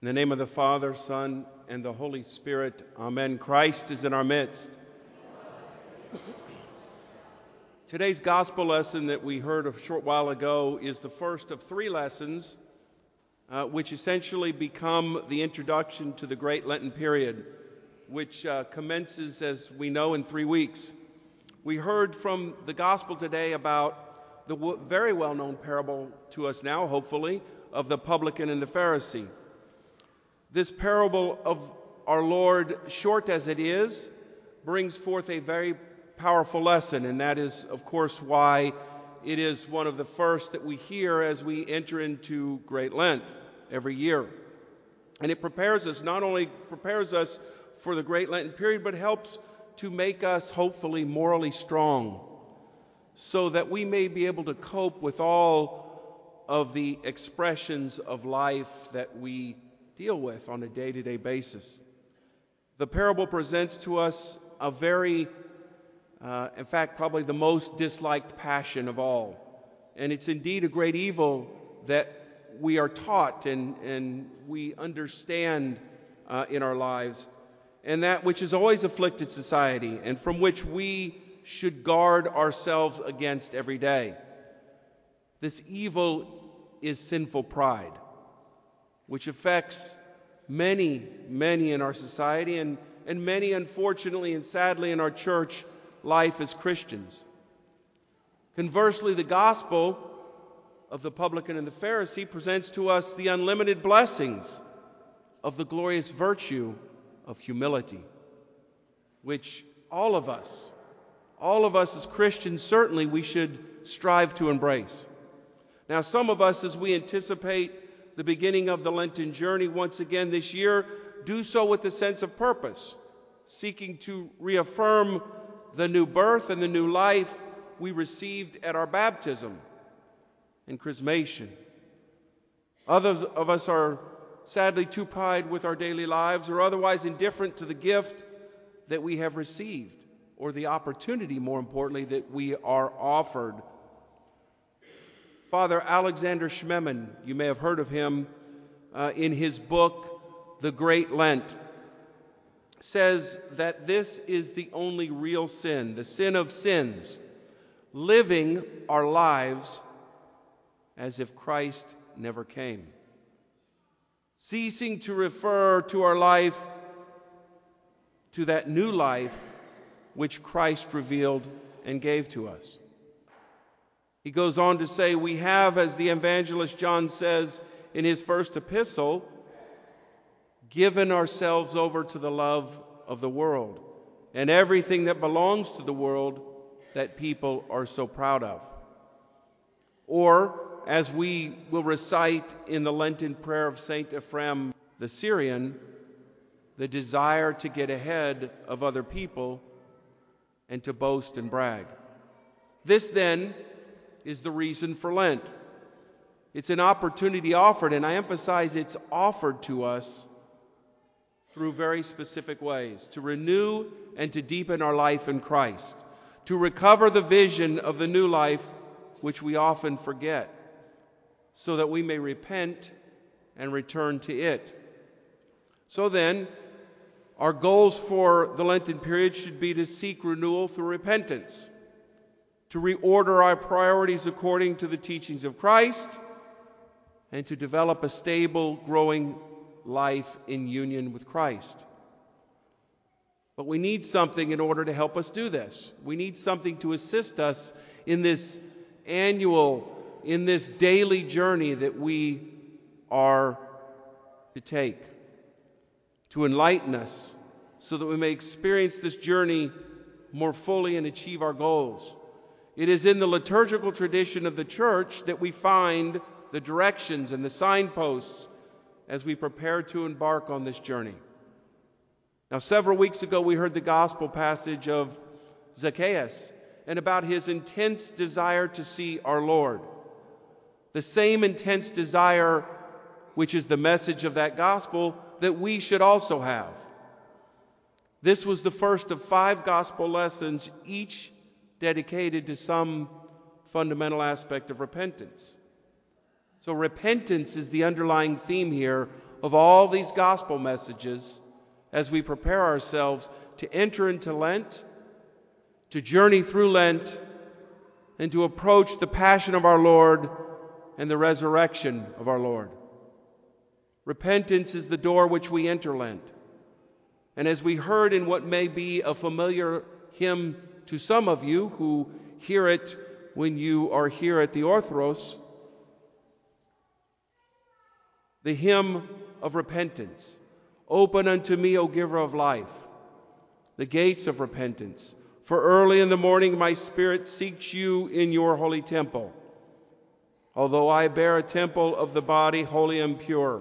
In the name of the Father, Son, and the Holy Spirit, amen. Christ is in our midst. Today's gospel lesson that we heard a short while ago is the first of three lessons which essentially become the introduction to the Great Lenten period, which commences, as we know, in 3 weeks. We heard from the gospel today about the very well-known parable to us now, hopefully, of the publican and the Pharisee. This parable of our Lord, short as it is, brings forth a very powerful lesson, and that is, of course, why it is one of the first that we hear as we enter into Great Lent every year. And it prepares us, not only prepares us for the Great Lenten period, but helps to make us, hopefully, morally strong, so that we may be able to cope with all of the expressions of life that we deal with on a day-to-day basis. The parable presents to us a very, in fact, probably the most disliked passion of all. And it's indeed a great evil that we are taught and we understand in our lives, and that which has always afflicted society and from which we should guard ourselves against every day. This evil is sinful pride, which affects many in our society and many, unfortunately and sadly, in our church life as Christians. Conversely, the gospel of the publican and the Pharisee presents to us the unlimited blessings of the glorious virtue of humility, which all of us as Christians, certainly we should strive to embrace. Now, some of us, as we anticipate the beginning of the Lenten journey once again this year, do so with a sense of purpose, seeking to reaffirm the new birth and the new life we received at our baptism and chrismation. Others of us are sadly too occupied with our daily lives or otherwise indifferent to the gift that we have received, or the opportunity, more importantly, that we are offered. Father Alexander Schmemann, you may have heard of him in his book, The Great Lent, says that this is the only real sin, the sin of sins, living our lives as if Christ never came, ceasing to refer to our life to that new life which Christ revealed and gave to us. He goes on to say, we have, as the evangelist John says in his first epistle, given ourselves over to the love of the world and everything that belongs to the world that people are so proud of. Or, as we will recite in the Lenten prayer of St. Ephraim the Syrian, the desire to get ahead of other people and to boast and brag. This, then, is the reason for Lent. It's an opportunity offered, and I emphasize it's offered to us through very specific ways, to renew and to deepen our life in Christ, to recover the vision of the new life which we often forget, so that we may repent and return to it. So then, our goals for the Lenten period should be to seek renewal through repentance, to reorder our priorities according to the teachings of Christ, and to develop a stable, growing life in union with Christ. But we need something in order to help us do this. We need something to assist us in this in this daily journey that we are to take, to enlighten us so that we may experience this journey more fully and achieve our goals. It is in the liturgical tradition of the Church that we find the directions and the signposts as we prepare to embark on this journey. Now, several weeks ago, we heard the gospel passage of Zacchaeus and about his intense desire to see our Lord. The same intense desire, which is the message of that gospel, that we should also have. This was the first of 5 gospel lessons, each dedicated to some fundamental aspect of repentance. So repentance is the underlying theme here of all these gospel messages as we prepare ourselves to enter into Lent, to journey through Lent, and to approach the passion of our Lord and the resurrection of our Lord. Repentance is the door which we enter Lent. And as we heard in what may be a familiar hymn to some of you who hear it when you are here at the Orthros, the hymn of repentance. Open unto me, O giver of life, the gates of repentance. For early in the morning my spirit seeks you in your holy temple. Although I bear a temple of the body holy and pure,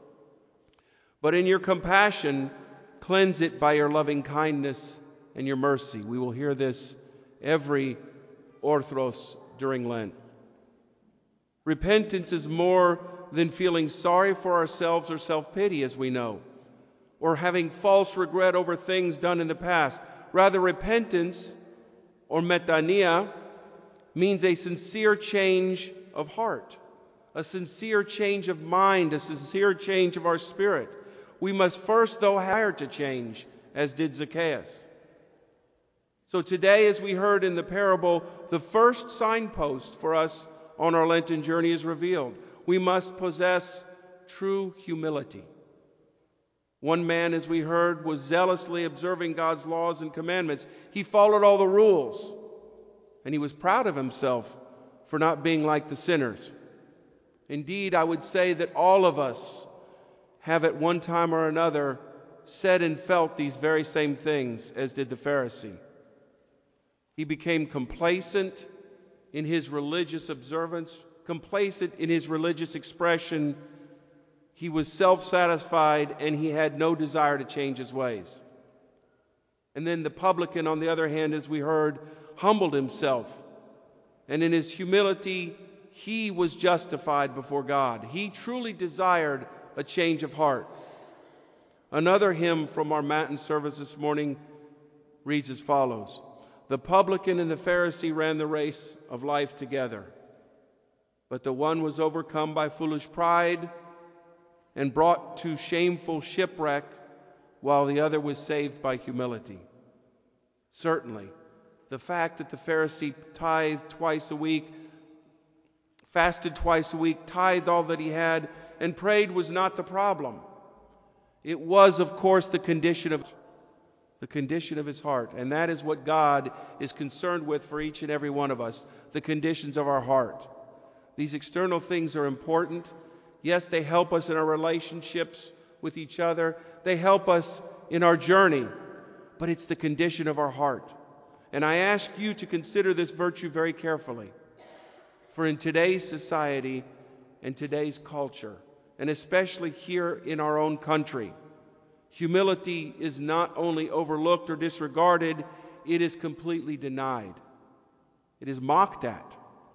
but in your compassion cleanse it by your loving kindness and your mercy. We will hear this every Orthros during Lent. Repentance is more than feeling sorry for ourselves or self-pity, as we know, or having false regret over things done in the past. Rather, repentance, or metanoia, means a sincere change of heart, a sincere change of mind, a sincere change of our spirit. We must first, though, hire to change, as did Zacchaeus. So today, as we heard in the parable, the first signpost for us on our Lenten journey is revealed. We must possess true humility. One man, as we heard, was zealously observing God's laws and commandments. He followed all the rules, and he was proud of himself for not being like the sinners. Indeed, I would say that all of us have at one time or another said and felt these very same things, as did the Pharisee. He became complacent in his religious observance, complacent in his religious expression. He was self-satisfied, and he had no desire to change his ways. And then the publican, on the other hand, as we heard, humbled himself. And in his humility, he was justified before God. He truly desired a change of heart. Another hymn from our Matin service this morning reads as follows: The publican and the Pharisee ran the race of life together, but the one was overcome by foolish pride and brought to shameful shipwreck, while the other was saved by humility. Certainly, the fact that the Pharisee tithed twice a week, fasted twice a week, tithed all that he had, and prayed was not the problem. It was, of course, the condition of his heart, and that is what God is concerned with for each and every one of us, the conditions of our heart. These external things are important. Yes, they help us in our relationships with each other. They help us in our journey, but it's the condition of our heart. And I ask you to consider this virtue very carefully. For in today's society and today's culture, and especially here in our own country, humility is not only overlooked or disregarded, it is completely denied. It is mocked at.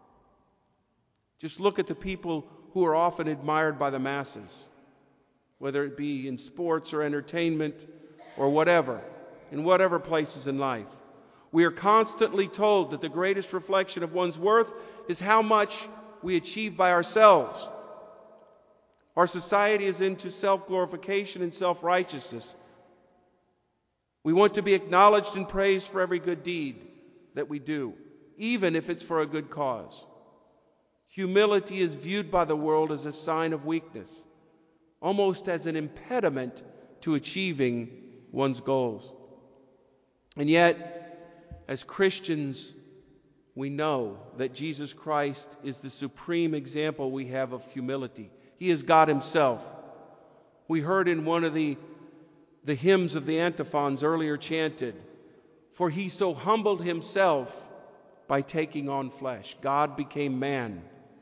Just look at the people who are often admired by the masses, whether it be in sports or entertainment or whatever, in whatever places in life. We are constantly told that the greatest reflection of one's worth is how much we achieve by ourselves. Our society is into self-glorification and self-righteousness. We want to be acknowledged and praised for every good deed that we do, even if it's for a good cause. Humility is viewed by the world as a sign of weakness, almost as an impediment to achieving one's goals. And yet, as Christians, we know that Jesus Christ is the supreme example we have of humility. He is God himself. We heard in one of the hymns of the antiphons earlier chanted, "For he so humbled himself by taking on flesh." God became man.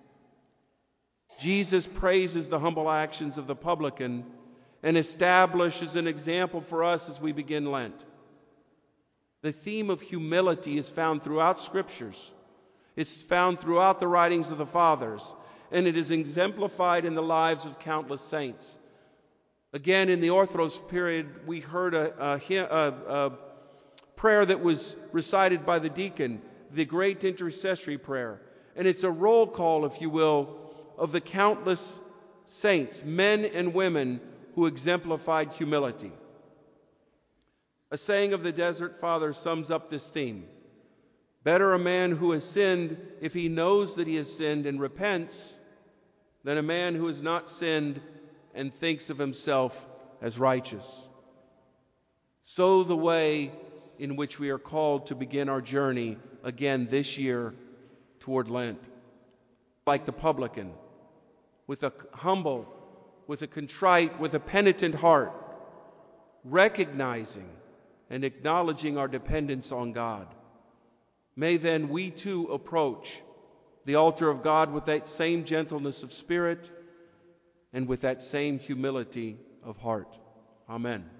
Jesus praises the humble actions of the publican and establishes an example for us as we begin Lent. The theme of humility is found throughout Scriptures. It's found throughout the writings of the Fathers, and it is exemplified in the lives of countless saints. Again, in the Orthros period, we heard a prayer that was recited by the deacon, the great intercessory prayer. And it's a roll call, if you will, of the countless saints, men and women, who exemplified humility. A saying of the Desert Fathers sums up this theme. Better a man who has sinned if he knows that he has sinned and repents than a man who has not sinned and thinks of himself as righteous. So the way in which we are called to begin our journey again this year toward Lent. Like the publican, with a humble, with a contrite, with a penitent heart, recognizing and acknowledging our dependence on God. May then we too approach the altar of God with that same gentleness of spirit and with that same humility of heart. Amen.